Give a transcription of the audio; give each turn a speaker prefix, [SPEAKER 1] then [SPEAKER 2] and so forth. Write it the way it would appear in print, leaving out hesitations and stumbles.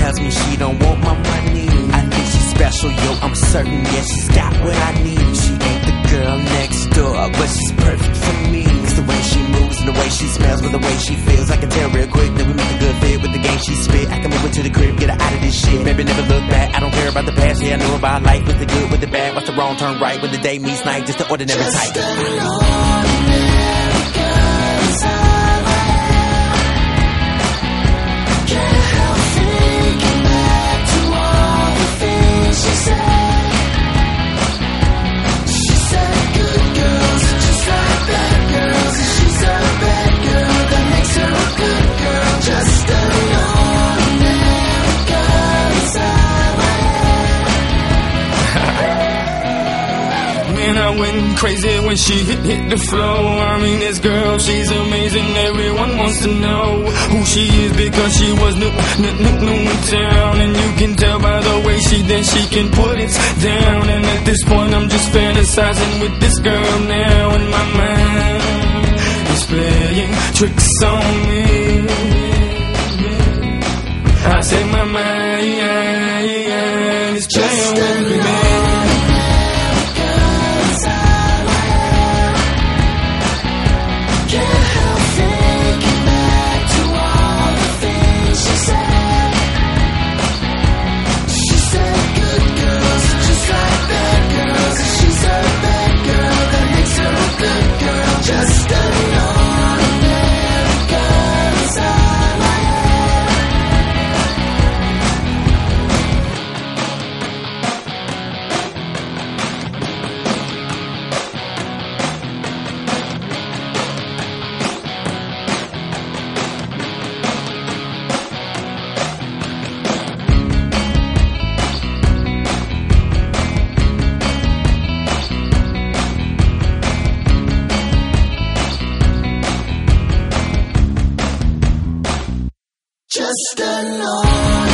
[SPEAKER 1] tells me she don't want my money. I think she's special, yo, I'm certain, yeah, she's got what I need. She ain't the girl next door, but she's perfect for me. It's the way she moves and the way she smells, but the way she feels, I can tell real quick that we make a good fit with the game she spit. I can move her to the crib, get her out of this shit. Baby, never look back, I don't care about the past. Yeah, I know about life, with the good, with the bad. Watch the wrong turn right, when the day meets night, just the ordinary type.
[SPEAKER 2] I went crazy when she hit the flow. I mean, this girl, she's amazing. Everyone wants to know who she is because she was new in town. And you can tell by the way she can put it down. And at this point, I'm just fantasizing with this girl now. And my mind is playing tricks on me. I say my mind is playing with me.
[SPEAKER 3] Just alone.